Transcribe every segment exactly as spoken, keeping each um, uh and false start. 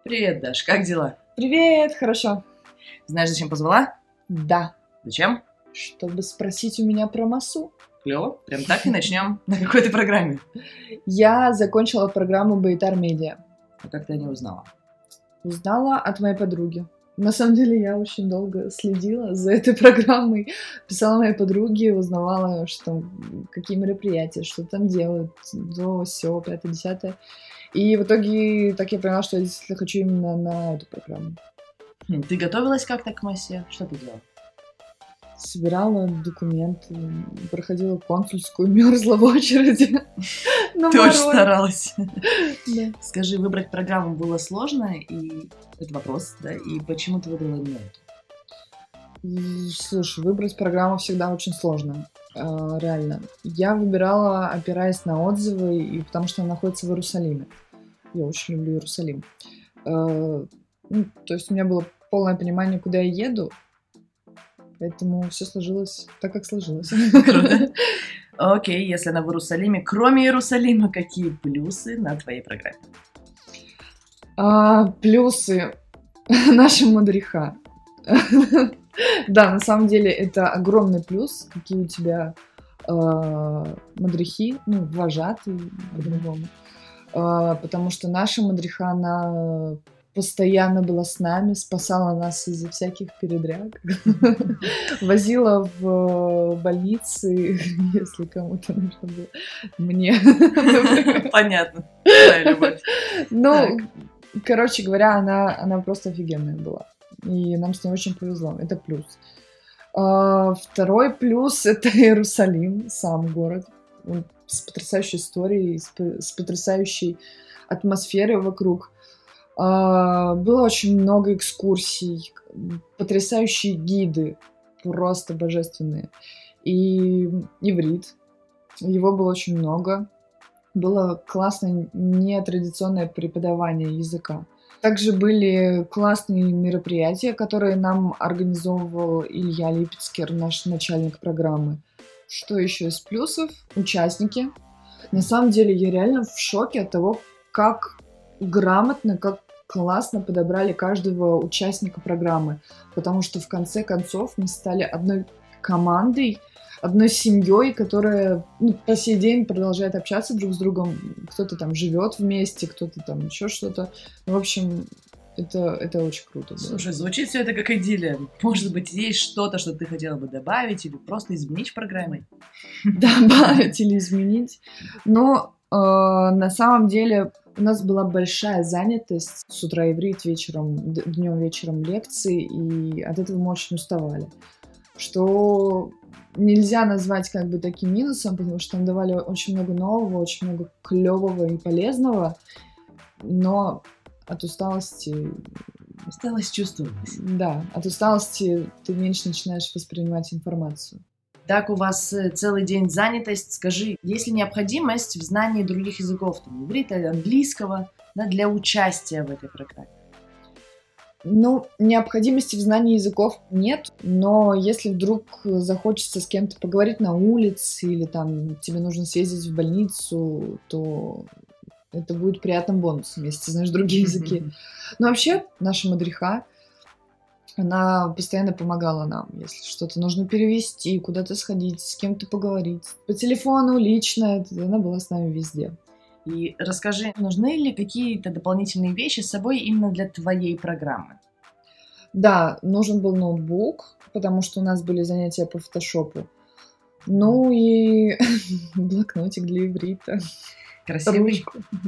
Привет, Даш, как дела? Привет, хорошо. Знаешь, зачем позвала? Да. Зачем? Чтобы спросить у меня про массу. Клево, прям так и начнем. На какой ты программе? Я закончила программу Бейтар Медиа. А как ты о ней узнала? Узнала от моей подруги. На самом деле я очень долго следила за этой программой. Писала моей подруге, узнавала, что какие мероприятия, что там делают, до сё, пятое, десятое. И в итоге так я поняла, что я действительно хочу именно на эту программу. Хм, ты готовилась как-то к массе? Что ты делала? Собирала документы, проходила консульскую, мерзла в очереди. Ты очень старалась. Да. Скажи, выбрать программу было сложно? И это вопрос, да? И почему ты выбрала именно эту? Слушай, выбрать программу всегда очень сложно. Uh, реально. Я выбирала, опираясь на отзывы, и потому что она находится в Иерусалиме. Я очень люблю Иерусалим. Uh, ну, то есть у меня было полное понимание, куда я еду, поэтому все сложилось так, как сложилось. Круто. Окей, если она в Иерусалиме, кроме Иерусалима, какие плюсы на твоей программе? Uh, плюсы нашего мадриха. Да, на самом деле это огромный плюс, какие у тебя э, мадрихи, ну, вожатые по-другому. Э, потому что наша мадриха, она постоянно была с нами, спасала нас из-за всяких передряг, возила в больницы, если кому-то нужно было. Мне. Понятно. Твоя любовь. Ну, короче говоря, она, она просто офигенная была. И нам с ней очень повезло. Это плюс. А, второй плюс — это Иерусалим, сам город. Он с потрясающей историей, с, с потрясающей атмосферой вокруг. А, было очень много экскурсий, потрясающие гиды, просто божественные. И иврит. Его было очень много. Было классное нетрадиционное преподавание языка. Также были классные мероприятия, которые нам организовывал Илья Липецкер, наш начальник программы. Что еще из плюсов? Участники. На самом деле я реально в шоке от того, как грамотно, как классно подобрали каждого участника программы. Потому что в конце концов мы стали одной командой, одной семьей, которая, ну, по сей день продолжает общаться друг с другом. Кто-то там живет вместе, кто-то там еще что-то. В общем, это, это очень круто было. Слушай, звучит все это как идиллия. Может быть, есть что-то, что ты хотела бы добавить или просто изменить в программе? Добавить или изменить. Но э, на самом деле у нас была большая занятость. С утра иврит, вечером, днем, вечером лекции, и от этого мы очень уставали. Что нельзя назвать как бы таким минусом, потому что нам давали очень много нового, очень много клевого и полезного, но от усталости... Усталость чувствовалась. Да, от усталости ты меньше начинаешь воспринимать информацию. Так, у вас целый день занятость. Скажи, есть ли необходимость в знании других языков, там, иврита, английского, да, для участия в этой программе? Ну, необходимости в знании языков нет, но если вдруг захочется с кем-то поговорить на улице или там тебе нужно съездить в больницу, то это будет приятным бонусом, если ты знаешь другие языки. Но вообще наша мадриха, она постоянно помогала нам, если что-то нужно перевести, куда-то сходить, с кем-то поговорить. По телефону, лично, она была с нами везде. И расскажи, нужны ли какие-то дополнительные вещи с собой именно для твоей программы? Да, нужен был ноутбук, потому что у нас были занятия по фотошопу. Ну и блокнотик для иврита. Красивый?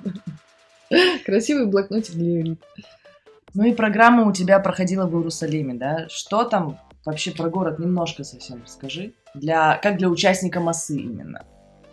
Красивый блокнотик для иврита. Ну и программа у тебя проходила в Иерусалиме, да? Что там вообще про город? Немножко совсем расскажи. Для, как для участника массы именно.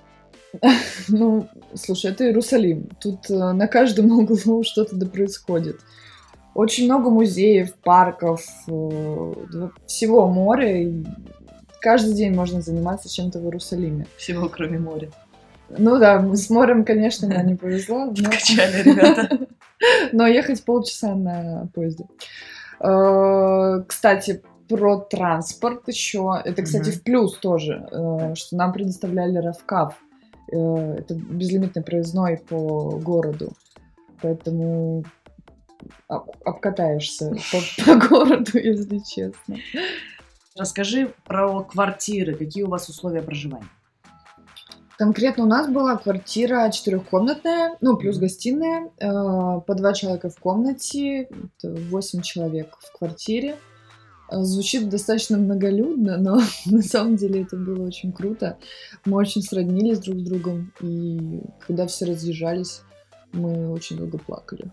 Ну, слушай, это Иерусалим. Тут э, на каждом углу что-то да происходит. Очень много музеев, парков, э, всего моря. И каждый день можно заниматься чем-то в Иерусалиме. Всего, кроме моря. Ну да, с морем, конечно, нам не повезло. Но... Качали, ребята. Но ехать полчаса на поезде. Э, кстати, про транспорт еще. Это, кстати, mm-hmm. в плюс тоже, э, что нам предоставляли Равкав. Это безлимитный проездной по городу. Поэтому об- обкатаешься по, по городу, если честно. Расскажи про квартиры. Какие у вас условия проживания? Конкретно у нас была квартира четырехкомнатная, ну, плюс гостиная, э, по два человека в комнате, восемь человек в квартире. Э, Звучит достаточно многолюдно, но на самом деле это было очень круто. Мы очень сроднились друг с другом, и когда все разъезжались, мы очень долго плакали.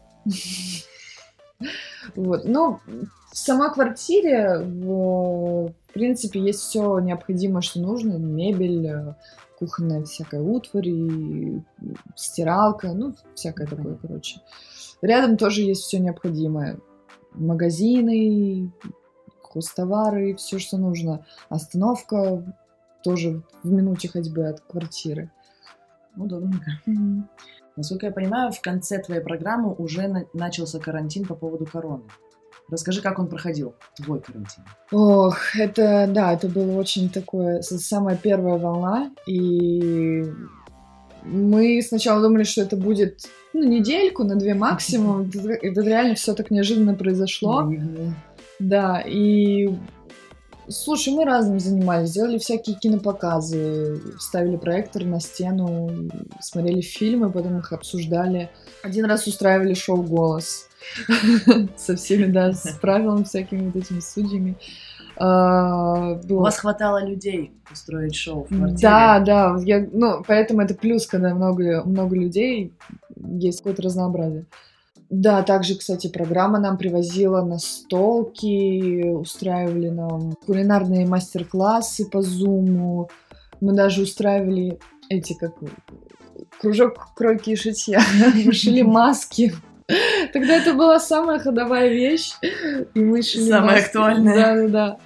Вот. Но в сама квартире, в, в принципе, есть все необходимое, что нужно. Мебель, э, кухонная всякая утварь, и стиралка, ну, всякое такое, короче. Рядом тоже есть все необходимое. Магазины, хозтовары, все, что нужно. Остановка тоже в минуте ходьбы от квартиры. Удобненько. Мгм. Насколько я понимаю, в конце твоей программы уже на- начался карантин по поводу короны. Расскажи, как он проходил, твой карантин. Ох, это, да, это было очень такое, с- самая первая волна, и мы сначала думали, что это будет, ну, недельку, на две максимум. Это, это реально все так неожиданно произошло. Да, и слушай, мы разным занимались, делали всякие кинопоказы, ставили проектор на стену, смотрели фильмы, потом их обсуждали. Один раз устраивали шоу «Голос» со всеми, да, с правилами всякими вот этими судьями. А, У было- вас хватало людей устроить шоу в квартире? Да, да, я, ну, поэтому это плюс, когда много, много людей, есть какое-то разнообразие. Да, также, кстати, программа нам привозила настолки, устраивали нам кулинарные мастер-классы по Зуму. Мы даже устраивали эти, как кружок кройки и шитья. Мы шили маски. Тогда это была самая ходовая вещь. И мы шили Самая маски. актуальная. Да, да, да.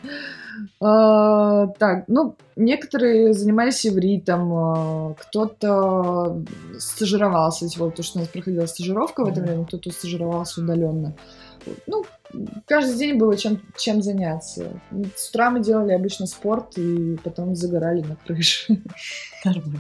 А, так, ну, некоторые занимались ивритом, а, кто-то стажировался, типа, потому что у нас проходила стажировка в это Мгм. время, кто-то стажировался удаленно. Ну, каждый день было чем, чем заняться. С утра мы делали обычно спорт и потом загорали на крыше. Нормально.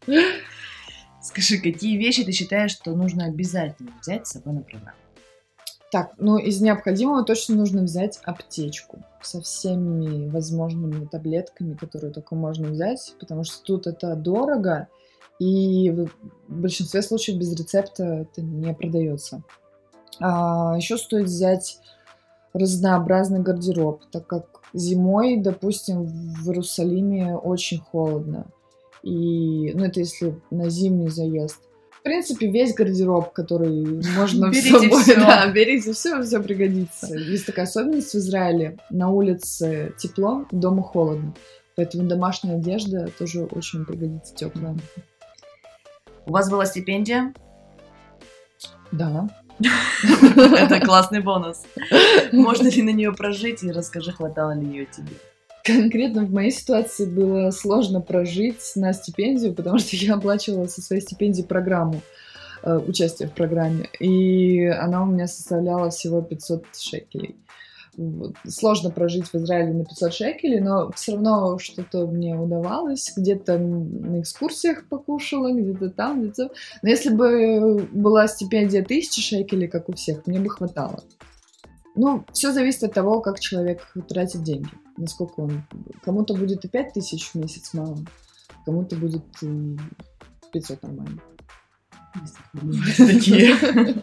Скажи, какие вещи ты считаешь, что нужно обязательно взять с собой на программу? Так, ну из необходимого точно нужно взять аптечку со всеми возможными таблетками, которые только можно взять, потому что тут это дорого, и в большинстве случаев без рецепта это не продается. А, еще стоит взять разнообразный гардероб, так как зимой, допустим, в Иерусалиме очень холодно. И, ну, это если на зимний заезд. В принципе, весь гардероб, который можно с Берите собой, всё. да, берите все, все пригодится. Есть такая особенность в Израиле: на улице тепло, дома холодно, поэтому домашняя одежда тоже очень пригодится теплая. У вас была стипендия? Да. Это классный бонус. Можно ли на нее прожить, и расскажи, хватало ли ее тебе? Конкретно в моей ситуации было сложно прожить на стипендию, потому что я оплачивала со своей стипендии программу, э, участие в программе, и она у меня составляла всего пятьсот шекелей. Вот. Сложно прожить в Израиле на пятьсот шекелей, но все равно что-то мне удавалось. Где-то на экскурсиях покушала, где-то там, где-то... Но если бы была стипендия тысяча шекелей, как у всех, мне бы хватало. Ну, все зависит от того, как человек тратит деньги. Насколько он... Кому-то будет и пять тысяч в месяц мало, кому-то будет и пятьсот нормально. Такие.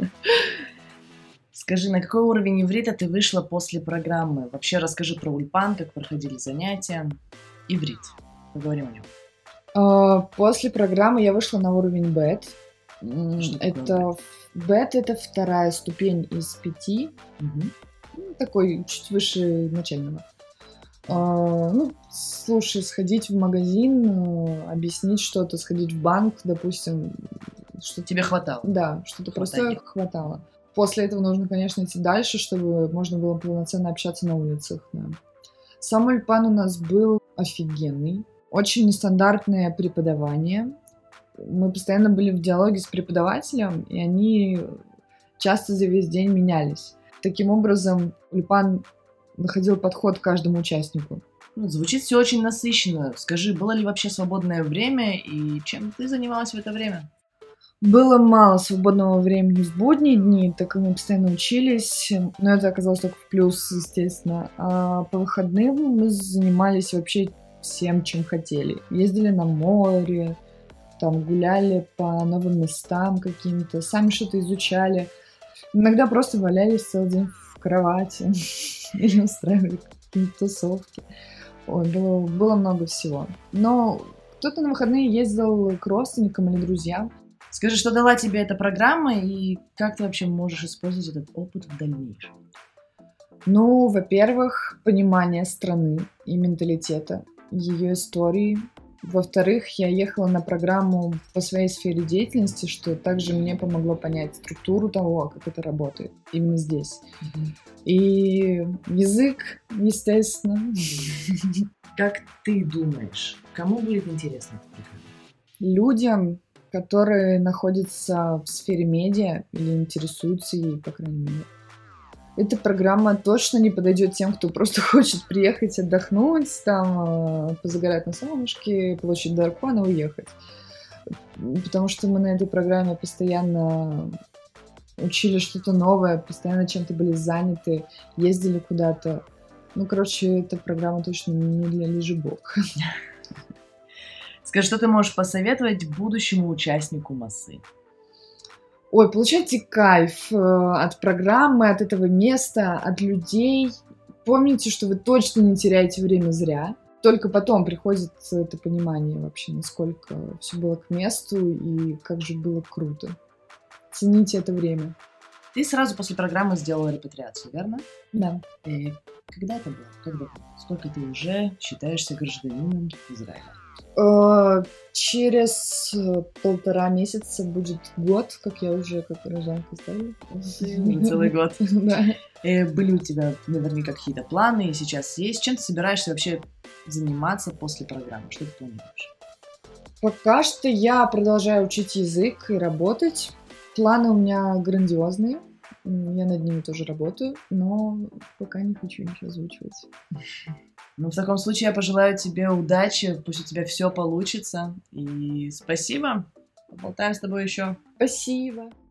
Скажи, на какой уровень иврита ты вышла после программы? Вообще расскажи про ульпан, как проходили занятия. Иврит. Поговорим о нем. А, После программы я вышла на уровень бет. М, Что такое Это бет — это вторая ступень из пяти, Мгм. ну, такой чуть выше начального. А, Ну, слушай, сходить в магазин, э, объяснить что-то, сходить в банк, допустим, что Тебе хватало? да, что-то просто Хватает. хватало. После этого нужно, конечно, идти дальше, чтобы можно было полноценно общаться на улицах. Да. Сам ульпан у нас был офигенный. Очень нестандартное преподавание. Мы постоянно были в диалоге с преподавателем, и они часто за весь день менялись. Таким образом, ульпан находил подход к каждому участнику. Ну, звучит все очень насыщенно. Скажи, было ли вообще свободное время, и чем ты занималась в это время? Было мало свободного времени в будние дни, так как мы постоянно учились, но это оказалось только в плюс, естественно. А по выходным мы занимались вообще всем, чем хотели. Ездили на море, там гуляли по новым местам каким-то, сами что-то изучали. Иногда просто валялись целый день в кровати или устраивали какие-то тусовки. Ой, было, было много всего. Но кто-то на выходные ездил к родственникам или друзьям. Скажи, что дала тебе эта программа и как ты вообще можешь использовать этот опыт в дальнейшем? Ну, во-первых, понимание страны и менталитета, ее истории. Во-вторых, я ехала на программу по своей сфере деятельности, что также мне помогло понять структуру того, как это работает именно здесь. Mm-hmm. И язык, естественно. Как ты думаешь, кому будет интересна эта программа? Людям, которые находятся в сфере медиа или интересуются ей, по крайней мере. Эта программа точно не подойдет тем, кто просто хочет приехать отдохнуть, там, позагорать на солнышке, получить дракона и уехать. Потому что мы на этой программе постоянно учили что-то новое, постоянно чем-то были заняты, ездили куда-то. Ну, короче, эта программа точно не для лежебок. Скажи, что ты можешь посоветовать будущему участнику массы? Ой, получайте кайф э, от программы, от этого места, от людей. Помните, что вы точно не теряете время зря. Только потом приходит это понимание вообще, насколько все было к месту и как же было круто. Цените это время. Ты сразу после программы сделала репатриацию, верно? Да. И когда это было? Когда? Сколько ты уже считаешься гражданином Израиля? Через полтора месяца будет год, как я уже как гражданка стала. Целый год. Да. Были у тебя наверняка какие-то планы, и сейчас есть. Чем ты собираешься вообще заниматься после программы? Что ты планируешь? Пока что я продолжаю учить язык и работать. Планы у меня грандиозные. Я над ними тоже работаю, но пока не хочу ничего озвучивать. Ну, в таком случае я пожелаю тебе удачи, пусть у тебя все получится. И спасибо. Поболтаем с тобой еще. Спасибо.